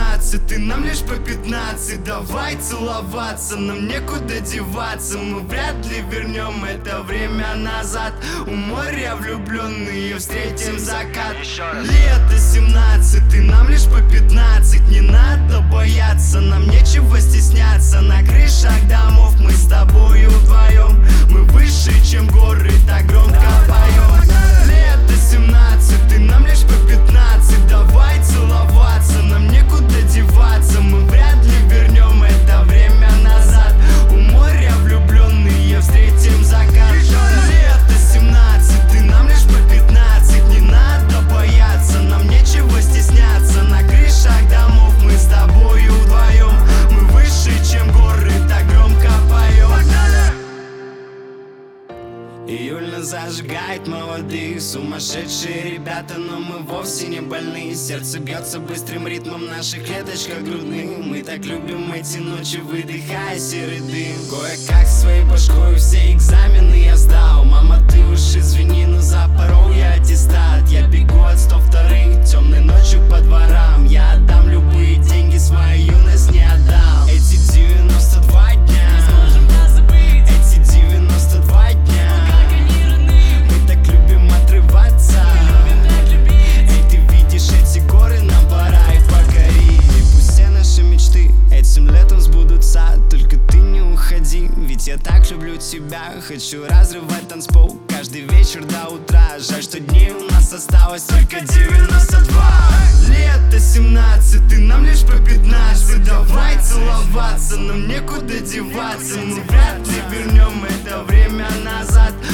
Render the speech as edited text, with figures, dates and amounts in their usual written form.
17, нам лишь по 15. Давай целоваться, нам некуда деваться. Мы вряд ли вернем это время назад. У моря влюбленные встретим закат. Лето 17, нам лишь по 15. Не надо бояться, нам нечего стесняться. На крышах домов мы с тобою вдвоем. Мы выше, чем горы, так громко поем. Лето 17, нам лишь по 15. Давай целоваться, нам некуда деваться. Мы вряд ли вернем это время назад. У моря влюбленные встретим закат. Лето 17, нам лишь по 15. Не надо бояться, нам нечего стесняться. На крышах домов мы с тобою вдвоем. Мы выше, чем горы, так громко поем. Июль нас зажигает молодых, сумасшедшие ребята, но мы вовсе не больны. Сердце бьется быстрым ритмом в наших клеточках грудных. Мы так любим эти ночи, выдыхая серый дым. Кое-как своей башкой все экзамены я сдал. Мама, ты уж извини, но запорол я аттестат. Я бегу от 102-х, темной ночью по дворам. Я отдам любые деньги, свою юность не отдал. Эти 92 дня, эти 92 дня. Мы так любим отрываться. Эй, ты видишь эти горы, нам пора их покорить. И пусть все наши мечты этим летом сбудутся. Только ты не уходи, ведь я так люблю тебя. Хочу разрывать танцпол каждый вечер до утра. Жаль, что дней у нас осталось только 92. Лето 17, нам лишь по 15. Давай целоваться, нам некуда деваться. Мы вряд ли вернем это время назад.